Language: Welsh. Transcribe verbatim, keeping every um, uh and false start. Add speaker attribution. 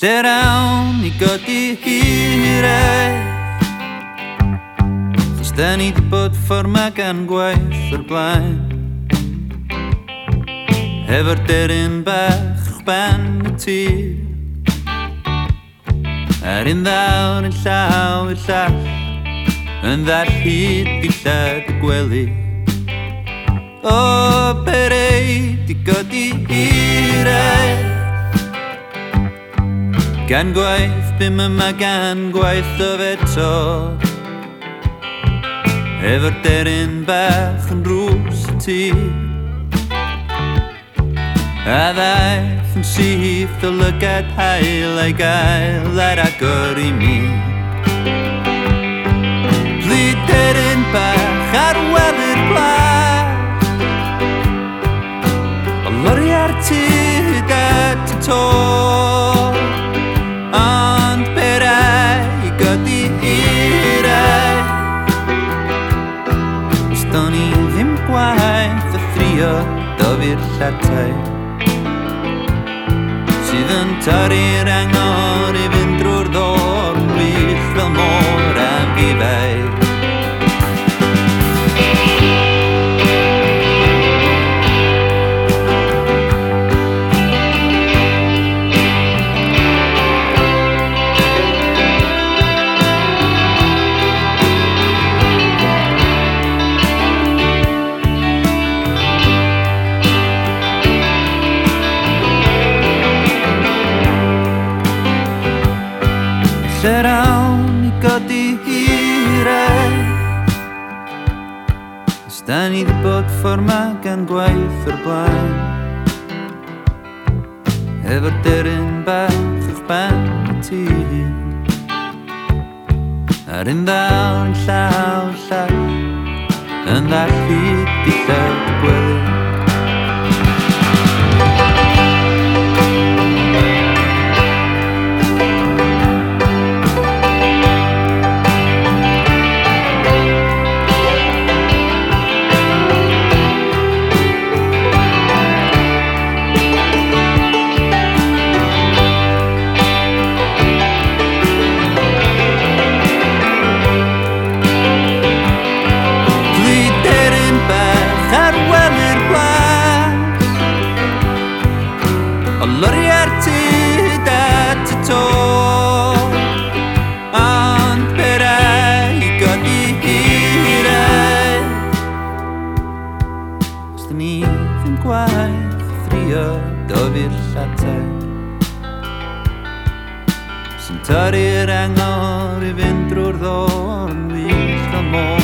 Speaker 1: lle rawn i godi hirau. Chos da ni di bod ffordd ma gan gwaith o'r blaen, efo'r deryn bach o'ch ben y tir, a'r un ddawr yn llaw i'r llall, yn ddall hyd dillad y gwely. O berei di godi hirau, gan gwaith bym yma gan gwaith o feto, efo'r deryn bach yn rws y tir, a ddaeth yn syth o lygad hael ei gael ar agor i mi. Plyd deryn bach ar wely'r plas, o lori ar tyd at y to, ond berau i godi hirau. Os do'n i ddim gwaith o thrio dofi'r llatau, sydd yn torri'r angor i fynd drwy'r ddor wyllt fel môr am gifau. Lle rawn i godi hirau, os da ni di bod ffordd ma gan gwaith o'r blaen, efo'r deryn bach o'ch ben y tir, a'r un ddawr yn llaw llall, yn ddall hyd dillad y gwely. O lori ar tyd at y to, ond berau i godi hirau. Os da ni ddim gwaith thrio dofi'r llatau, sy'n torri'r angor i fynd drwy'r ddor yn wyllt fel môr